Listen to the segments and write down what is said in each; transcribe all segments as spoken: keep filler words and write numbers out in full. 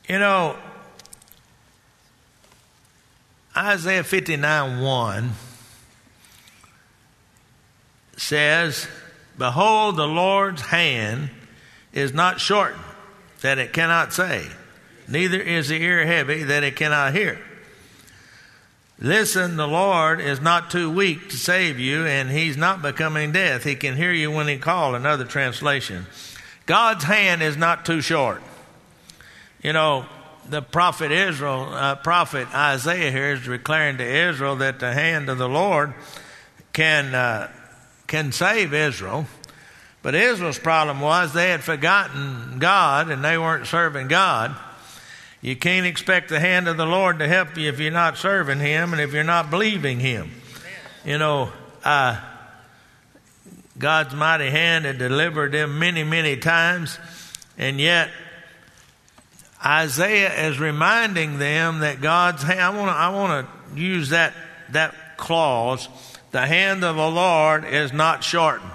You know, Isaiah fifty-nine one says, behold, the Lord's hand is not shortened, that it cannot save, neither is the ear heavy, that it cannot hear. Listen, the Lord is not too weak to save you, and he's not becoming deaf. He can hear you when he calls, another translation. God's hand is not too short. You know, the prophet Israel, uh, prophet Isaiah here is declaring to Israel that the hand of the Lord can uh, can save Israel. But Israel's problem was they had forgotten God and they weren't serving God. You can't expect the hand of the Lord to help you if you're not serving him and if you're not believing him. You know, uh, God's mighty hand had delivered them many, many times, and yet Isaiah is reminding them that God's hand, I want to I want to use that that clause, the hand of the Lord is not shortened.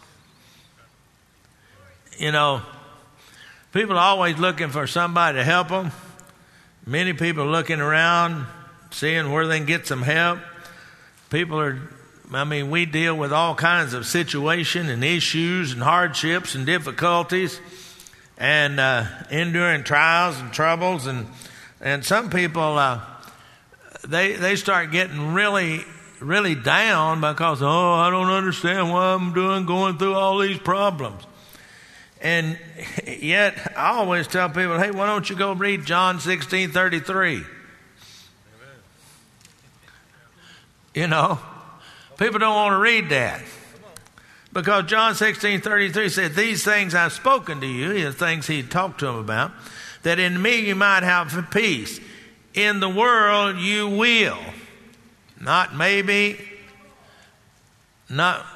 You know, people are always looking for somebody to help them. Many people are looking around, seeing where they can get some help. People are, I mean, we deal with all kinds of situations and issues and hardships and difficulties and uh, enduring trials and troubles. And and some people, uh, they they start getting really, really down because, oh, I don't understand why I'm doing, going through all these problems. And yet I always tell people, hey, why don't you go read John sixteen thirty-three? You know, people don't want to read that. Because John sixteen thirty-three said, these things I've spoken to you, the things he talked to them about, that in me you might have peace. In the world you will. Not maybe, not,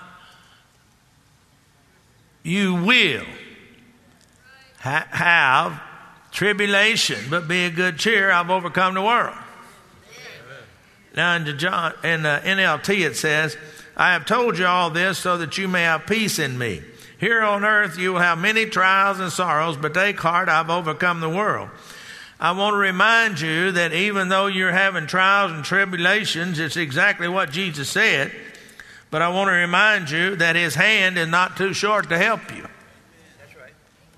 you will ha- have tribulation, but be of good cheer, I've overcome the world. Now in, John, in the N L T it says, I have told you all this so that you may have peace in me. Here on earth you will have many trials and sorrows, but take heart, I've overcome the world. I want to remind you that even though you're having trials and tribulations, it's exactly what Jesus said. But I want to remind you that his hand is not too short to help you. That's right.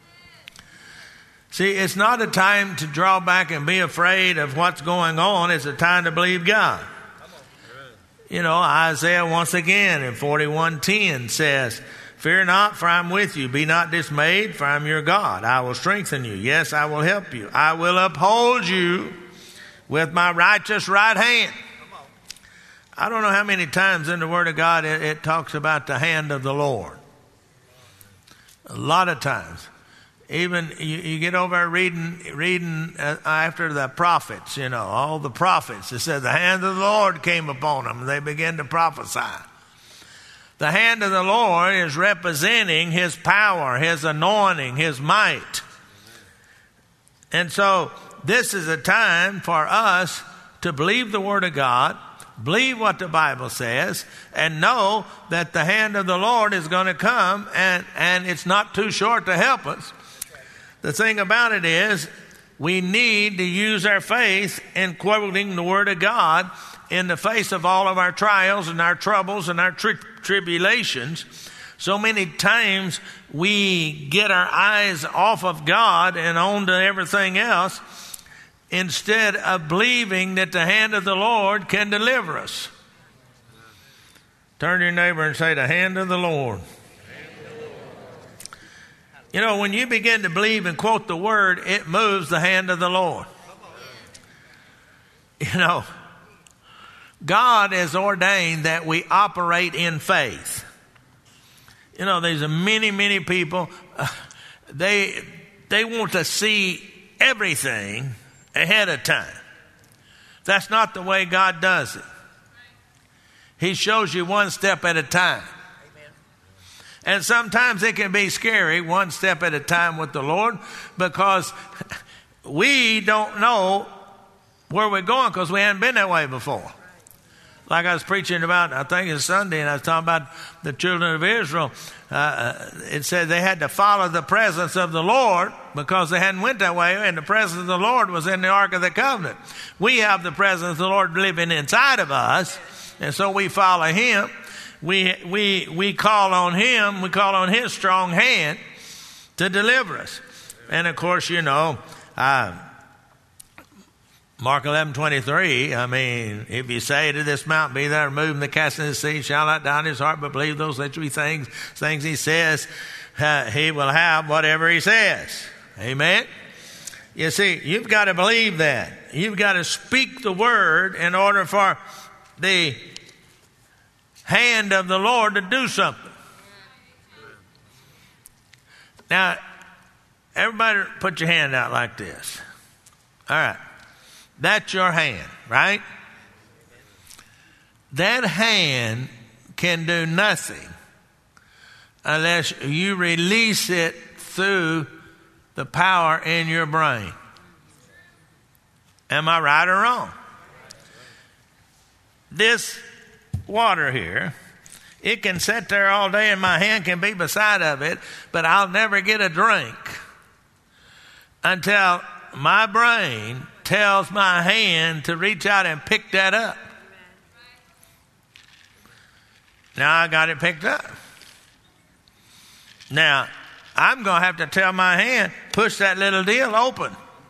See, it's not a time to draw back and be afraid of what's going on. It's a time to believe God. You know, Isaiah once again in forty-one ten says, fear not, for I'm with you. Be not dismayed, for I'm your God. I will strengthen you. Yes, I will help you. I will uphold you with my righteous right hand. I don't know how many times in the Word of God it, it talks about the hand of the Lord. A lot of times. Even you, you get over reading reading uh, after the prophets, you know, all the prophets. It said the hand of the Lord came upon them and they began to prophesy. The hand of the Lord is representing his power, his anointing, his might. And so this is a time for us to believe the Word of God, believe what the Bible says, and know that the hand of the Lord is going to come and, and it's not too short to help us. The thing about it is we need to use our faith in quoting the Word of God in the face of all of our trials and our troubles and our tri- tribulations. So many times we get our eyes off of God and on to everything else instead of believing that the hand of the Lord can deliver us. Turn to your neighbor and say, the hand of the Lord. You know, when you begin to believe and quote the Word, it moves the hand of the Lord. You know, God has ordained that we operate in faith. You know, there's many, many people, uh, they they want to see everything ahead of time. That's not the way God does it. He shows you one step at a time. And sometimes it can be scary, one step at a time with the Lord, because we don't know where we're going because we haven't been that way before. Like I was preaching about, I think it's Sunday, and I was talking about the children of Israel. Uh, it said they had to follow the presence of the Lord because they hadn't went that way, and the presence of the Lord was in the Ark of the Covenant. We have the presence of the Lord living inside of us, and so we follow Him. We we we call on Him. We call on His strong hand to deliver us. And of course, you know, uh, Mark eleven twenty-three, I mean, if you say to this mountain, be thou removed and the cast into the sea, shall not doubt in his heart, but believe those literally things, things he says, uh, he will have whatever he says. Amen? You see, you've got to believe that. You've got to speak the word in order for the hand of the Lord to do something. Now, everybody put your hand out like this. All right. That's your hand, right? That hand can do nothing unless you release it through the power in your brain. Am I right or wrong? This water here, it can sit there all day and my hand can be beside of it, but I'll never get a drink until my brain tells my hand to reach out and pick that up. Now I got it picked up. Now I'm going to have to tell my hand, push that little deal open.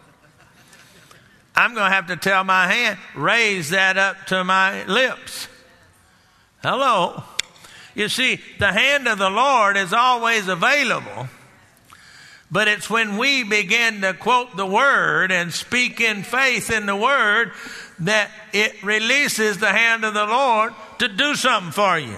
I'm going to have to tell my hand, raise that up to my lips. Hello. You see, the hand of the Lord is always available. But it's when we begin to quote the word and speak in faith in the word that it releases the hand of the Lord to do something for you. Amen.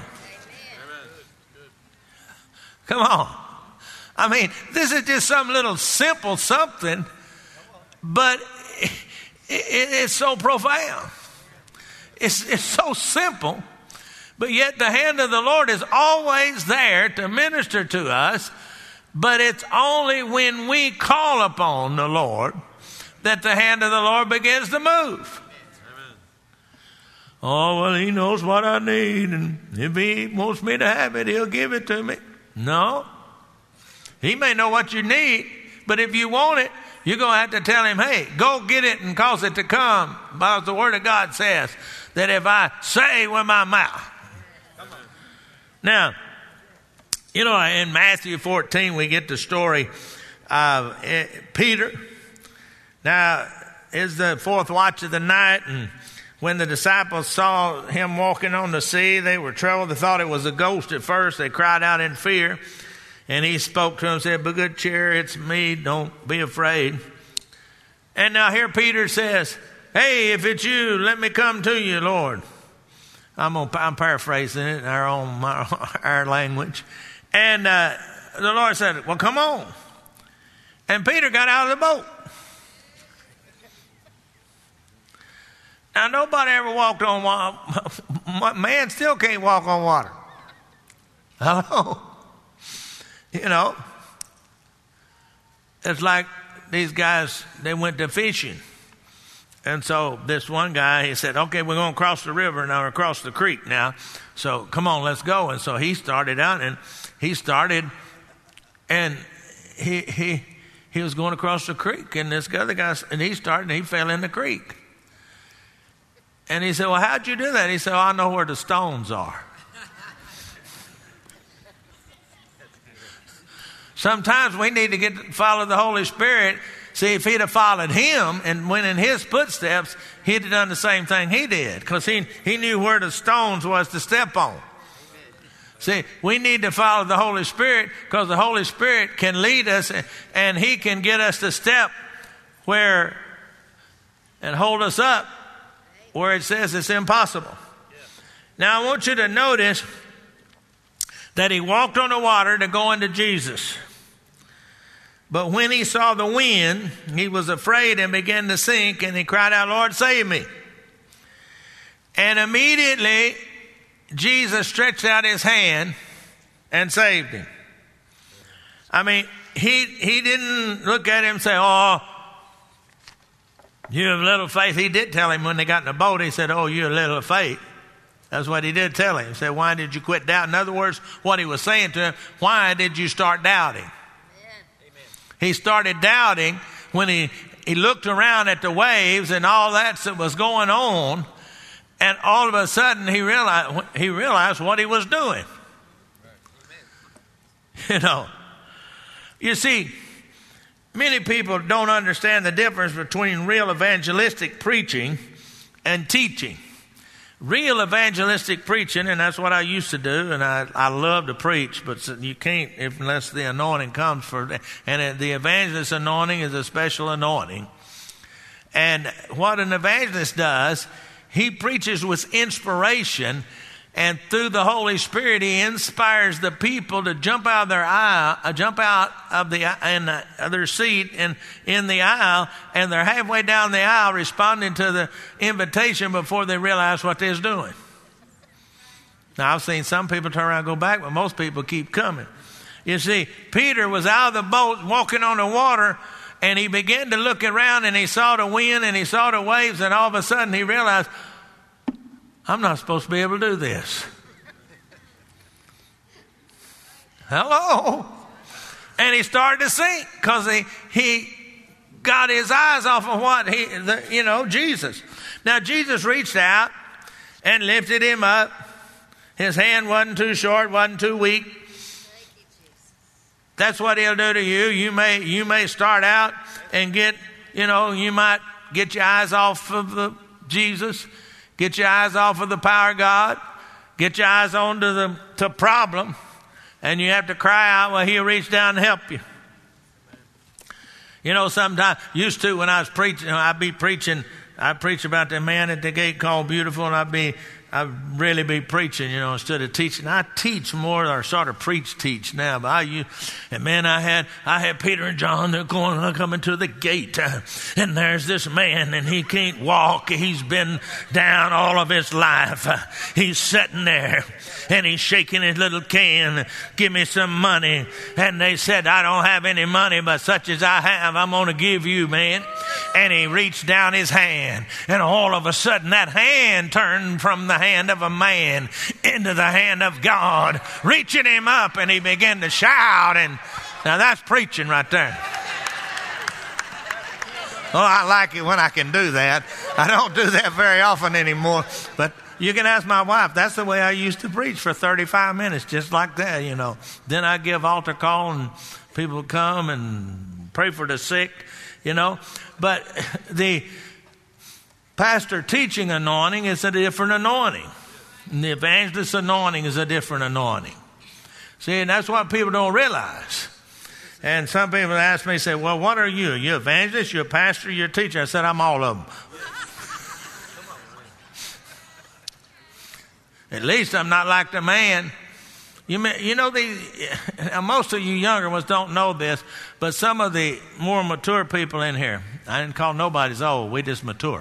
Come on. I mean, this is just some little simple something, but it, it, it's so profound. It's, it's so simple, but yet the hand of the Lord is always there to minister to us. But it's only when we call upon the Lord that the hand of the Lord begins to move. Amen. Oh, well, he knows what I need, and if he wants me to have it, he'll give it to me. No. He may know what you need, but if you want it, you're going to have to tell him, hey, go get it and cause it to come. Because the Word of God says that if I say with my mouth. Now, you know, in Matthew fourteen, we get the story of Peter. Now, it's the fourth watch of the night, and when the disciples saw him walking on the sea, they were troubled. They thought it was a ghost at first. They cried out in fear, and he spoke to them and said, be good cheer, it's me, don't be afraid. And now here Peter says, hey, if it's you, let me come to you, Lord. I'm, gonna, I'm paraphrasing it in our own our language. And uh, the Lord said, well, come on. And Peter got out of the boat. Now, nobody ever walked on water. Man still can't walk on water. Hello? You know, it's like these guys, they went to fishing. And so this one guy, he said, okay, we're going to cross the river now, or across the creek now. So come on, let's go. And so he started out, and he started, and he he he was going across the creek, and this other guy, and he started, and he fell in the creek. And he said, well, how'd you do that? He said, oh, I know where the stones are. Sometimes we need to get follow the Holy Spirit. See, if he'd have followed him and went in his footsteps, he'd have done the same thing he did, because he, he knew where the stones was to step on. See, we need to follow the Holy Spirit because the Holy Spirit can lead us and he can get us to step where and hold us up where it says it's impossible. Now, I want you to notice that he walked on the water to go into Jesus. But when he saw the wind, he was afraid and began to sink, and he cried out, Lord, save me. And immediately Jesus stretched out his hand and saved him. I mean, he he didn't look at him and say, oh, you have little faith. He did tell him when they got in the boat, he said, oh, you have little faith. That's what he did tell him. He said, why did you quit doubting? In other words, what he was saying to him, why did you start doubting? Amen. He started doubting when he, he looked around at the waves and all that was going on, and all of a sudden he realized, he realized what he was doing. You know, you see, many people don't understand the difference between real evangelistic preaching and teaching. Real evangelistic preaching, and that's what I used to do, and I, I love to preach, but you can't if, unless the anointing comes for, and the evangelist anointing is a special anointing. And what an evangelist does, he preaches with inspiration, and through the Holy Spirit, he inspires the people to jump out of their aisle, uh, jump out of the in the, uh, their seat in in the aisle, and they're halfway down the aisle responding to the invitation before they realize what they're doing. Now, I've seen some people turn around and go back, but most people keep coming. You see, Peter was out of the boat walking on the water, and he began to look around, and he saw the wind, and he saw the waves, and all of a sudden he realized, I'm not supposed to be able to do this. Hello? And he started to sink because he, he got his eyes off of what he, the, you know, Jesus. Now, Jesus reached out and lifted him up. His hand wasn't too short, wasn't too weak. That's what he'll do to you. You may, you may start out and get, you know, you might get your eyes off of the Jesus. Get your eyes off of the power of God. Get your eyes onto the to problem. And you have to cry out, well, he'll reach down and help you. You know, sometimes, used to when I was preaching, I'd be preaching, I'd preach about the man at the gate called Beautiful, and I'd be, I'd really be preaching, you know, instead of teaching. I teach more, or sort of preach teach now, but I used, and man, I had, I had Peter and John, they're going, they're coming to the gate, uh, and there's this man, and he can't walk. He's been down all of his life. Uh, he's sitting there, and he's shaking his little can, give me some money. And they said, I don't have any money, but such as I have, I'm going to give you, man. And he reached down his hand, and all of a sudden that hand turned from the hand of a man into the hand of God, reaching him up, and he began to shout. And now that's preaching right there. Oh, I like it when I can do that. I don't do that very often anymore, but you can ask my wife. That's the way I used to preach for thirty-five minutes, just like that, you know. Then I give altar call, and people come and pray for the sick, you know. But the pastor teaching anointing is a different anointing. And the evangelist anointing is a different anointing. See, and that's what people don't realize. And some people ask me, say, well, what are you? Are you evangelist? You're a pastor? You're a teacher? I said, I'm all of them. At least I'm not like the man. You may, you know, the, most of you younger ones don't know this, but some of the more mature people in here, I didn't call nobody's old, we just mature.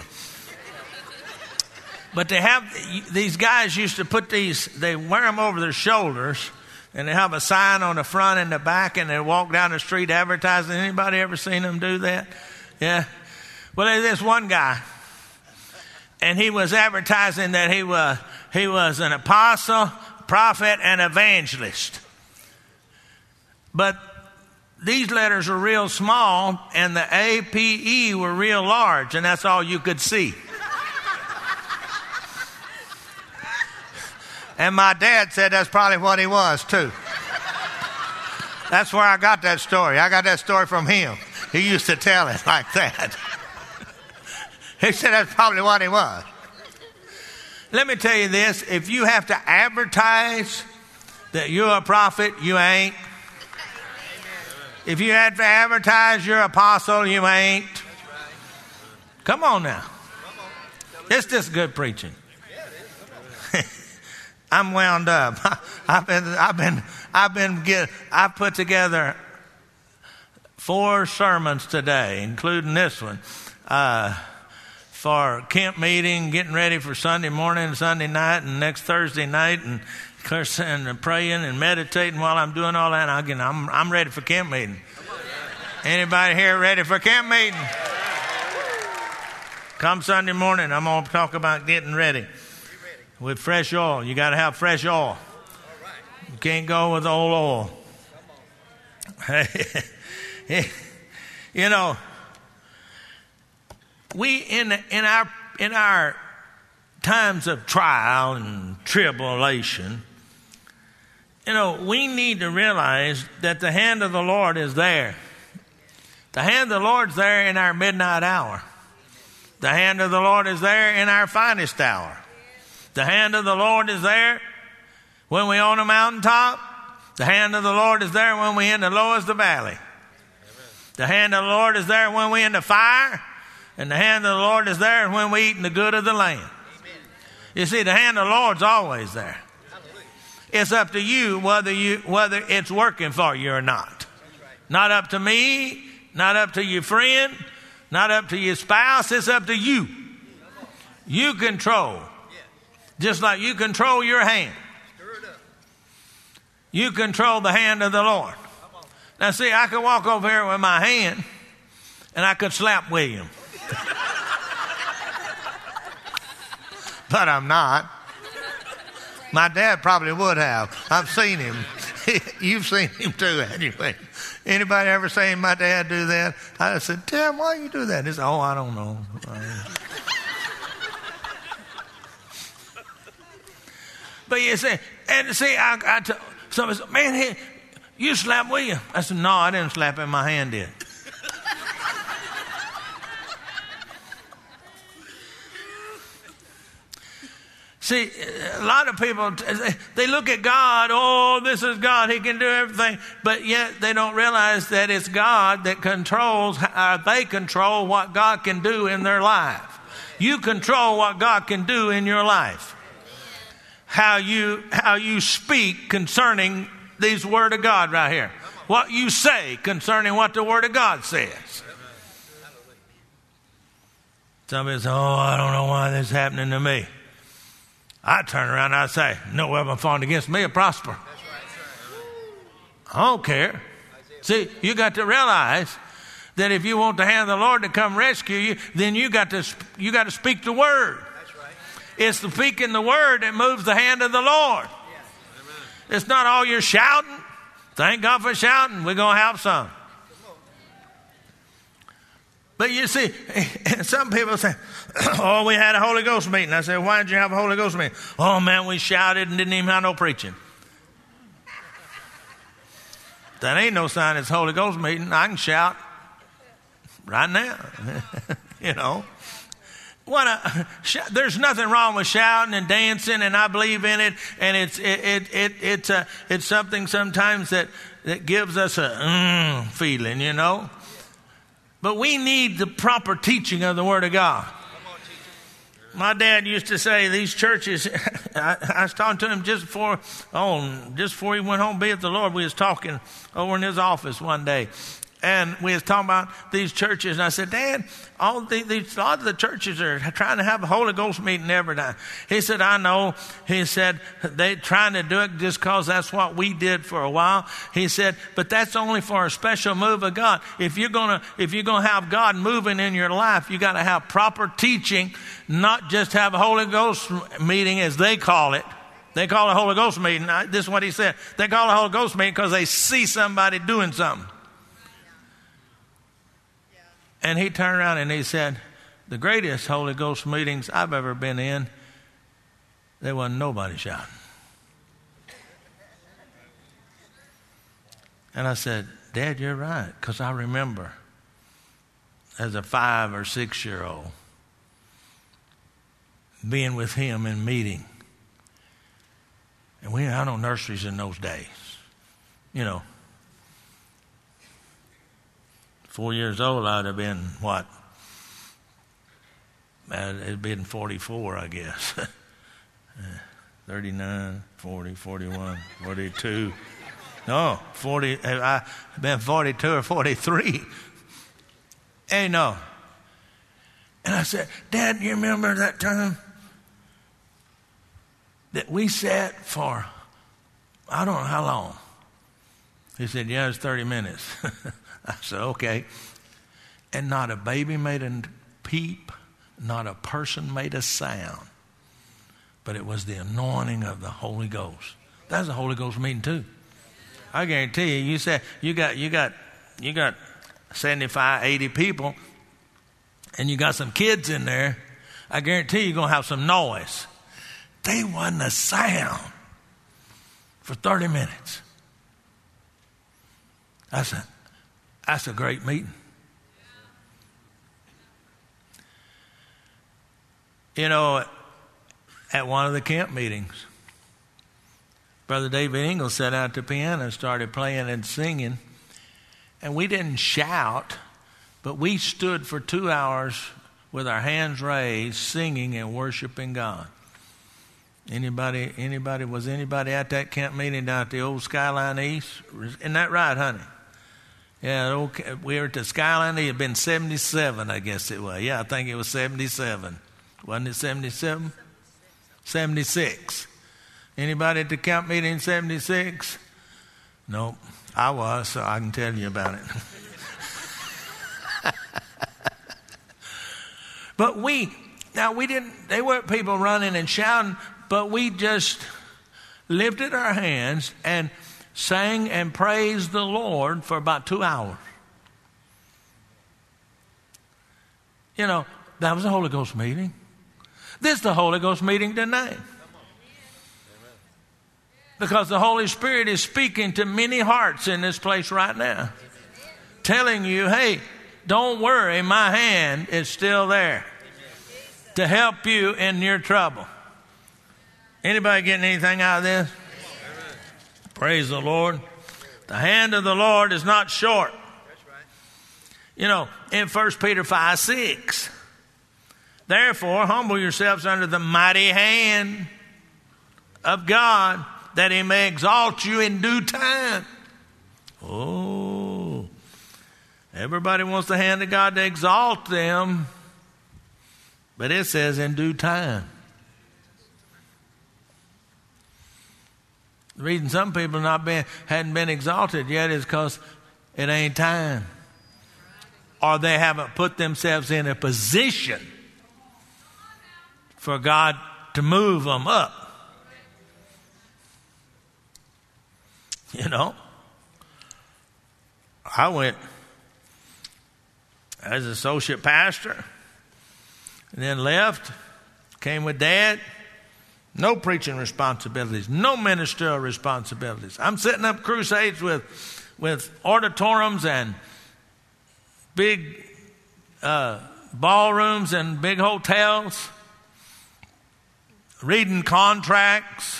But they have, these guys used to put these, they wear them over their shoulders, and they have a sign on the front and the back, and they walk down the street advertising. Anybody ever seen them do that? Yeah. Well, there's this one guy, and he was advertising that he was, he was an apostle, prophet, and evangelist. But these letters were real small, and the A P E were real large, and that's all you could see. And my dad said that's probably what he was, too. That's where I got that story. I got that story from him. He used to tell it like that. He said that's probably what he was. Let me tell you this. If you have to advertise that you're a prophet, you ain't. If you have to advertise you're an apostle, you ain't. Come on now. It's just good preaching. I'm wound up. I've been, I've been, I've been get, I put together four sermons today, including this one, uh, for camp meeting, getting ready for Sunday morning, Sunday night, and next Thursday night, and cursing and praying and meditating while I'm doing all that. Again, I'm, I'm ready for camp meeting. Anybody here ready for camp meeting? Come Sunday morning, I'm going to talk about getting ready. with fresh oil. You got to have fresh oil. You can't go with old oil. You know, we in in our in our times of trial and tribulation, you know, we need to realize that the hand of the Lord is there. The hand of the Lord's there in our midnight hour. The hand of the Lord is there in our finest hour. The hand of the Lord is there when we're on a mountaintop. The hand of the Lord is there when we're in the lowest of the valley. Amen. The hand of the Lord is there when we're in the fire. And the hand of the Lord is there when we're eating the good of the land. Amen. You see, the hand of the Lord's always there. Hallelujah. It's up to you whether you whether it's working for you or not. Right. Not up to me, not up to your friend, not up to your spouse. It's up to you. You control. Just like you control your hand. You control the hand of the Lord. Now see, I could walk over here with my hand and I could slap William. But I'm not. My dad probably would have. I've seen him. You've seen him too, anyway. Anybody ever seen my dad do that? I said, Dad, why you do that? He said, oh, I don't know. But you see, and see, I, I t- somebody said, man, hey, you slapped William. I said, no, I didn't slap him. My hand did. See, a lot of people, they look at God, oh, this is God, He can do everything. But yet they don't realize that it's God that controls, uh, they control what God can do in their life. You control what God can do in your life. How you, how you speak concerning these Word of God right here. What you say concerning what the Word of God says. Somebody says, oh, I don't know why this is happening to me. I turn around and I say, no weapon formed against me will prosper. I don't care. See, you got to realize that if you want the hand of the Lord to come rescue you, then you got to, you got to speak the Word. It's the speaking the Word that moves the hand of the Lord. It's not all your shouting. Thank God for shouting. We're going to have some. But you see, some people say, oh, we had a Holy Ghost meeting. I said, why did you have a Holy Ghost meeting? Oh, man, we shouted and didn't even have no preaching. That ain't no sign it's a Holy Ghost meeting. I can shout right now. You know. What a, there's nothing wrong with shouting and dancing, and I believe in it. And it's it it, it it's a, it's something sometimes that, that gives us a mm, feeling, you know. But we need the proper teaching of the Word of God. My dad used to say these churches, I, I was talking to him just before, oh, just before he went home to be with the Lord. We was talking over in his office one day. And we was talking about these churches. And I said, Dad, all the, these, a lot of the churches are trying to have a Holy Ghost meeting every time. He said, I know. He said, they're trying to do it just because that's what we did for a while. He said, but that's only for a special move of God. If you're going to, if you're going to have God moving in your life, you got to have proper teaching, not just have a Holy Ghost meeting as they call it. They call it a Holy Ghost meeting. This is what he said. They call it a Holy Ghost meeting because they see somebody doing something. And he turned around and he said, the greatest Holy Ghost meetings I've ever been in, there wasn't nobody shouting. And I said, Dad, you're right, because I remember as a five or six year old being with him in meeting. And we had no nurseries in those days, you know. Four years old, I'd have been, what? It'd been forty-four, I guess. thirty-nine, forty, forty-one, forty-two. No, forty, I've been forty-two or forty-three. Hey, no. And I said, Dad, you remember that time that we sat for, I don't know how long? He said, yeah, it was thirty minutes. I said, okay. And not a baby made a peep, not a person made a sound. but it was the anointing of the Holy Ghost. That's a Holy Ghost meeting too. I guarantee you, you said you got you got you got seventy-five, eighty people, and you got some kids in there. I guarantee you're gonna have some noise. They wasn't a sound for thirty minutes. That's a that's a great meeting. You know, at one of the camp meetings, Brother David Ingalls sat out the piano and started playing and singing. And we didn't shout, but we stood for two hours with our hands raised, singing and worshiping God. Anybody, anybody, was anybody at that camp meeting down at the old Skyline East? Isn't that right, honey? Yeah, old, we were at the Skyline East. It had been seventy-seven, I guess it was. Yeah, I think it was seventy-seven. Wasn't it seventy-seven? seventy-six. Anybody at the camp meeting in seventy-six? Nope. I was, so I can tell you about it. But we, now we didn't, they weren't people running and shouting, but we just lifted our hands and sang and praised the Lord for about two hours. You know, that was a Holy Ghost meeting. This is the Holy Ghost meeting tonight. Because the Holy Spirit is speaking to many hearts in this place right now. Telling you, hey, don't worry, my hand is still there to help you in your trouble. Anybody getting anything out of this? Praise the Lord. The hand of the Lord is not short. You know, in First Peter five six, therefore humble yourselves under the mighty hand of God, that he may exalt you in due time. Oh, everybody wants the hand of God to exalt them, but it says in due time. The reason some people not been hadn't been exalted yet is because it ain't time, or they haven't put themselves in a position for God to move them up. You know, I went as associate pastor and then left, came with Dad. No preaching responsibilities, no ministerial responsibilities. I'm setting up crusades with, with auditoriums and big uh, ballrooms and big hotels, reading contracts,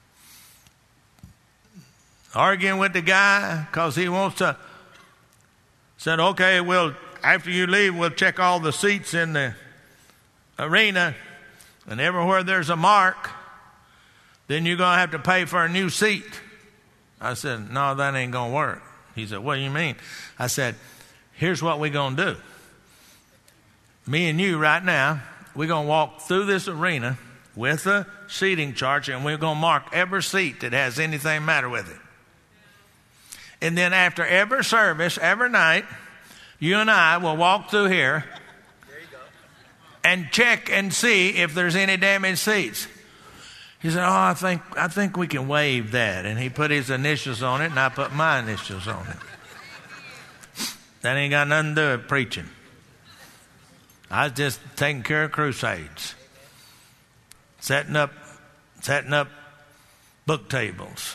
arguing with the guy because he wants to, said, okay, we'll, after you leave, we'll check all the seats in the arena, and everywhere there's a mark, then you're going to have to pay for a new seat. I said, no, that ain't going to work. He said, what do you mean? I said, here's what we're going to do. Me and you right now, we're going to walk through this arena with a seating chart, and we're going to mark every seat that has anything matter with it. And then after every service, every night, you and I will walk through here and check and see if there's any damaged seats. He said, oh, I think I think we can waive that. And he put his initials on it, and I put my initials on it. That ain't got nothing to do with preaching. I was just taking care of crusades. Setting up, setting up book tables.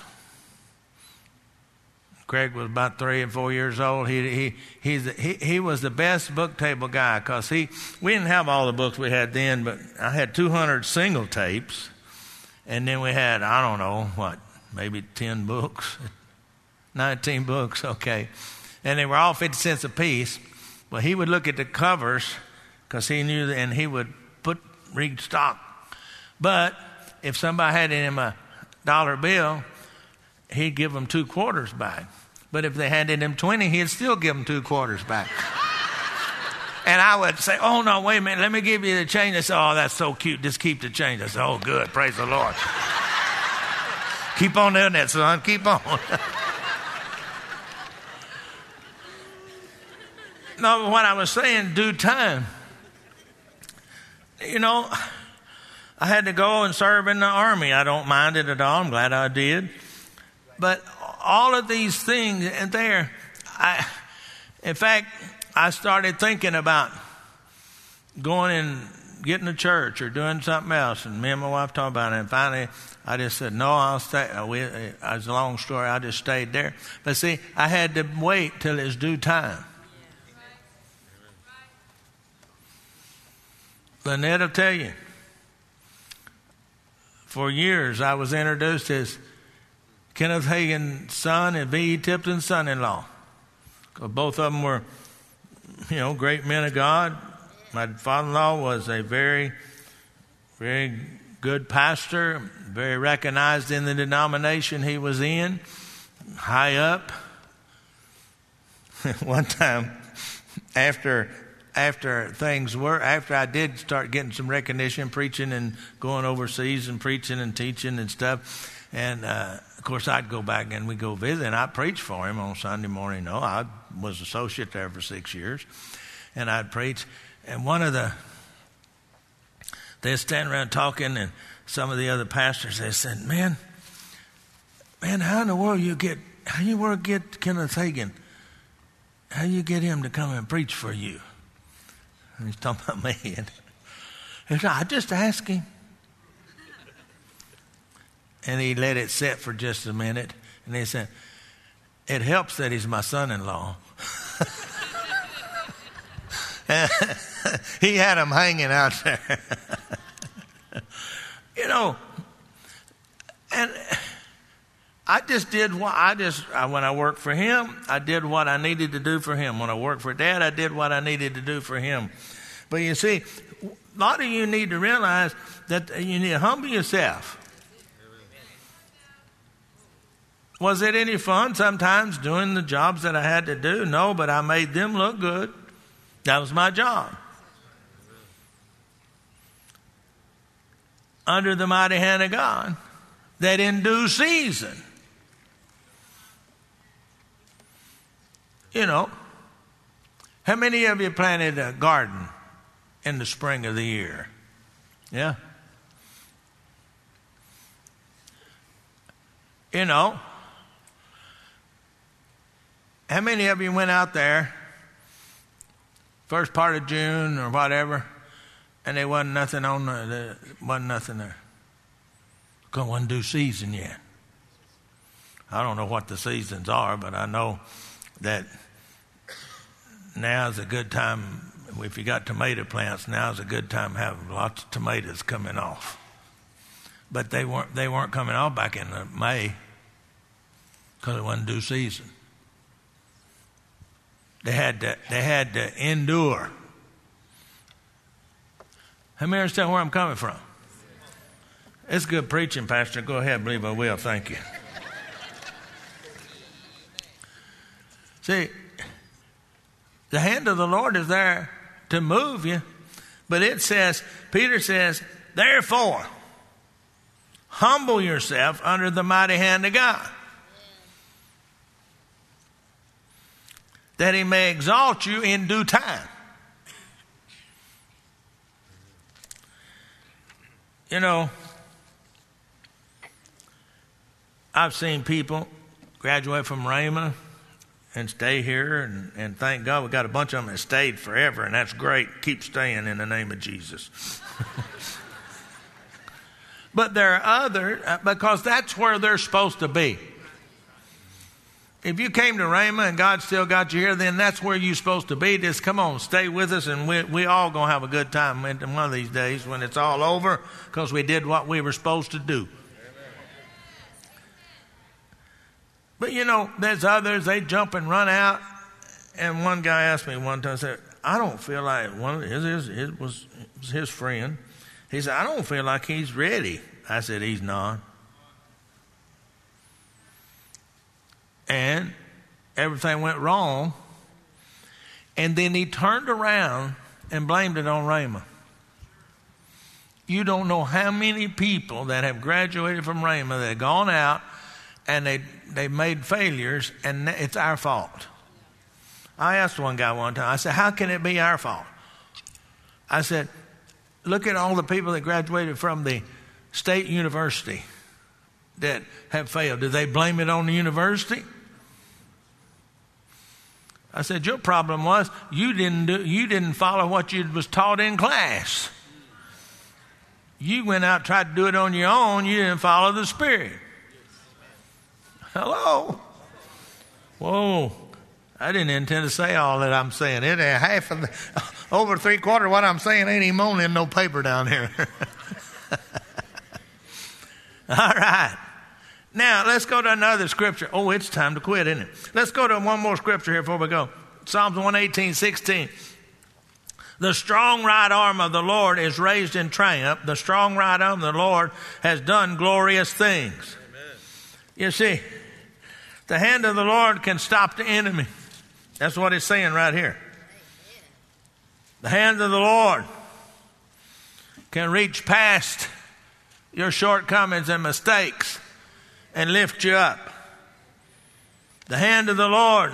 Craig was about three and four years old. He he he's, he he was the best book table guy because he we didn't have all the books we had then, but I had two hundred single tapes, and then we had I don't know what maybe ten books, nineteen books, okay, and they were all fifty cents a piece. But he would look at the covers because he knew, and he would put read stock. But if somebody had in him a dollar bill, he'd give them two quarters back. But if they handed him twenty, he'd still give them two quarters back. And I would say, oh, no, wait a minute, let me give you the change. They said, oh, that's so cute, just keep the change. I said, oh, good, praise the Lord. Keep on doing that, son, keep on. No, what I was saying, due time. You know, I had to go and serve in the army. I don't mind it at all. I'm glad I did. But all of these things, and there, I, in fact, I started thinking about going and getting to church or doing something else. And me and my wife talked about it. And finally, I just said, no, I'll stay. We, it was a long story. I just stayed there. But see, I had to wait till it's due time. Lynette will tell you, for years I was introduced as Kenneth Hagin's son and V E Tipton's son-in-law. Both of them were, you know, great men of God. My father-in-law was a very, very good pastor, very recognized in the denomination he was in, high up. One time, after after things were, after I did start getting some recognition, preaching and going overseas and preaching and teaching and stuff, and uh, of course I'd go back and we'd go visit, and I'd preach for him on Sunday morning. No, I was associate there for six years, and I'd preach. And one of the, they'd stand around talking, and some of the other pastors, they said, man, man, how in the world you get, how you work get Kenneth Hagin? How you get him to come and preach for you? And he's talking about me. And he said, I just asked him. And he let it sit for just a minute. And he said, it helps that he's my son-in-law. He had him hanging out there. You know, and I just did what I just, when I worked for him, I did what I needed to do for him. When I worked for Dad, I did what I needed to do for him. But you see, a lot of you need to realize that you need to humble yourself. Was it any fun sometimes doing the jobs that I had to do? No, but I made them look good. That was my job. Under the mighty hand of God, that in due season, you know, how many of you planted a garden in the spring of the year? Yeah. You know, how many of you went out there first part of June or whatever, and there wasn't nothing on the, there wasn't nothing there? Because it wasn't due season yet. I don't know what the seasons are, but I know that now's a good time. If you got tomato plants, now's a good time to have lots of tomatoes coming off. But they weren't they weren't coming off back in May because it wasn't due season. They had to they had to endure. How many understand where I'm coming from? It's good preaching, Pastor. Go ahead, believe I will. Thank you. See, the hand of the Lord is there to move you, but it says, Peter says, therefore, humble yourself under the mighty hand of God, that he may exalt you in due time. You know, I've seen people graduate from Rhema and stay here, and, and thank God we got a bunch of them that stayed forever, and that's great. Keep staying in the name of Jesus. But there are others, because that's where they're supposed to be. If you came to Rhema and God still got you here, then that's where you're supposed to be. Just come on, stay with us, and we we all going to have a good time one of these days when it's all over, because we did what we were supposed to do. But, you know, there's others, they jump and run out. And one guy asked me one time, said, I don't feel like, one of his, his, his was, was his friend. He said, I don't feel like he's ready. I said, he's not. And everything went wrong. And then he turned around and blamed it on Rhema. You don't know how many people that have graduated from Rhema that have gone out and they they made failures, and it's our fault. I asked one guy one time, I said, how can it be our fault? I said, look at all the people that graduated from the state university that have failed. Did they blame it on the university? I said, your problem was you didn't do, you didn't follow what you was taught in class. You went out and tried to do it on your own. You didn't follow the Spirit. Hello? Whoa. I didn't intend to say all that I'm saying. It ain't half of the, over three quarters of what I'm saying ain't even on in no paper down here. All right. Now, let's go to another scripture. Oh, it's time to quit, isn't it? Let's go to one more scripture here before we go. Psalms one eighteen, sixteen. The strong right arm of the Lord is raised in triumph. The strong right arm of the Lord has done glorious things. Amen. You see, the hand of the Lord can stop the enemy. That's what it's saying right here. The hand of the Lord can reach past your shortcomings and mistakes and lift you up. The hand of the Lord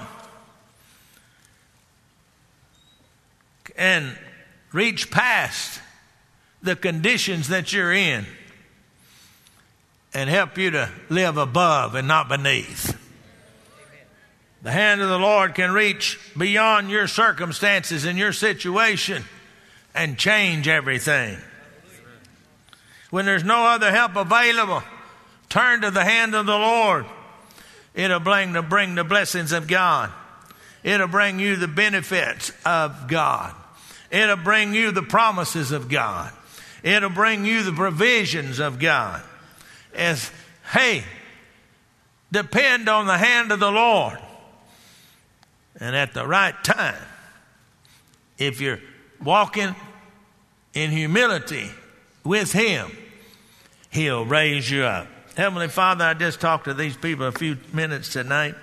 can reach past the conditions that you're in and help you to live above and not beneath. The hand of the Lord can reach beyond your circumstances and your situation and change everything. When there's no other help available, turn to the hand of the Lord. It'll bring, bring the blessings of God. It'll bring you the benefits of God. It'll bring you the promises of God. It'll bring you the provisions of God. As, hey, depend on the hand of the Lord. And at the right time, if you're walking in humility with Him, He'll raise you up. Heavenly Father, I just talked to these people a few minutes tonight,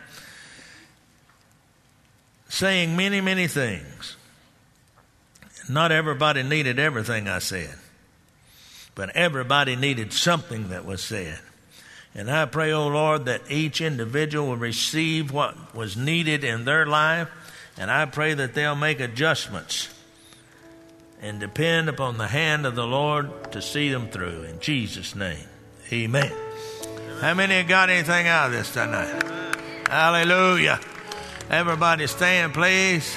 saying many, many things. Not everybody needed everything I said, but everybody needed something that was said. And I pray, oh Lord, that each individual will receive what was needed in their life. And I pray that they'll make adjustments and depend upon the hand of the Lord to see them through. In Jesus' name, amen. Amen. How many have got anything out of this tonight? Amen. Hallelujah. Everybody stand, please.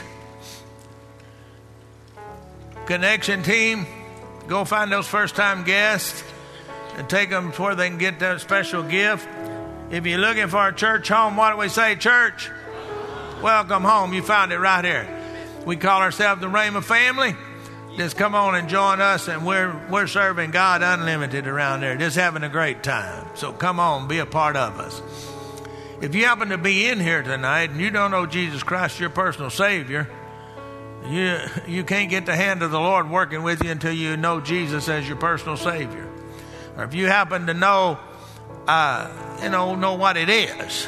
Connection team, go find those first-time guests and take them where they can get their special gift. If you're looking for a church home, what do we say, church? Welcome home. You found it right here. We call ourselves the Rhema family. Just come on and join us, and we're we're serving God unlimited around there, just having a great time. So come on, be a part of us. If you happen to be in here tonight and you don't know Jesus Christ, your personal Savior, you you can't get the hand of the Lord working with you until you know Jesus as your personal Savior. Or if you happen to know, uh, you know, know what it is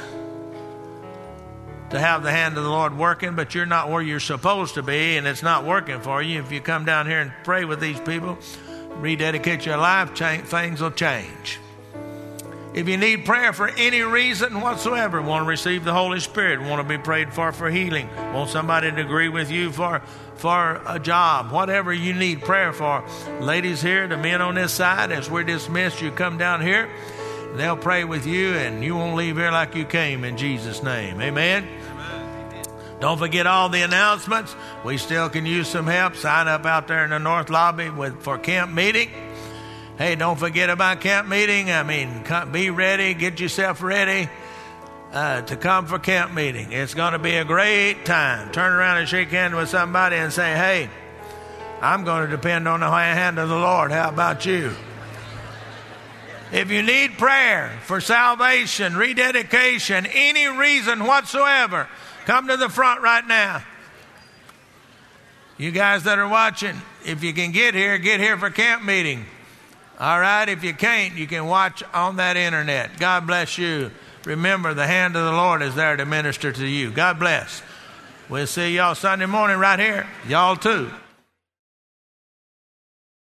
to have the hand of the Lord working, but you're not where you're supposed to be and it's not working for you, if you come down here and pray with these people, rededicate your life, change, things will change. If you need prayer for any reason whatsoever, want to receive the Holy Spirit, want to be prayed for for healing, want somebody to agree with you for, for a job, whatever you need prayer for, ladies here, the men on this side, as we're dismissed, you come down here, and they'll pray with you, and you won't leave here like you came, in Jesus' name. Amen? Amen. Don't forget all the announcements. We still can use some help. Sign up out there in the north lobby with for camp meeting. Hey, don't forget about camp meeting. I mean, come, be ready. Get yourself ready uh, to come for camp meeting. It's going to be a great time. Turn around and shake hands with somebody and say, hey, I'm going to depend on the hand of the Lord. How about you? If you need prayer for salvation, rededication, any reason whatsoever, come to the front right now. You guys that are watching, if you can get here, get here for camp meeting. All right, if you can't, you can watch on that internet. God bless you. Remember, the hand of the Lord is there to minister to you. God bless. We'll see y'all Sunday morning right here. Y'all too.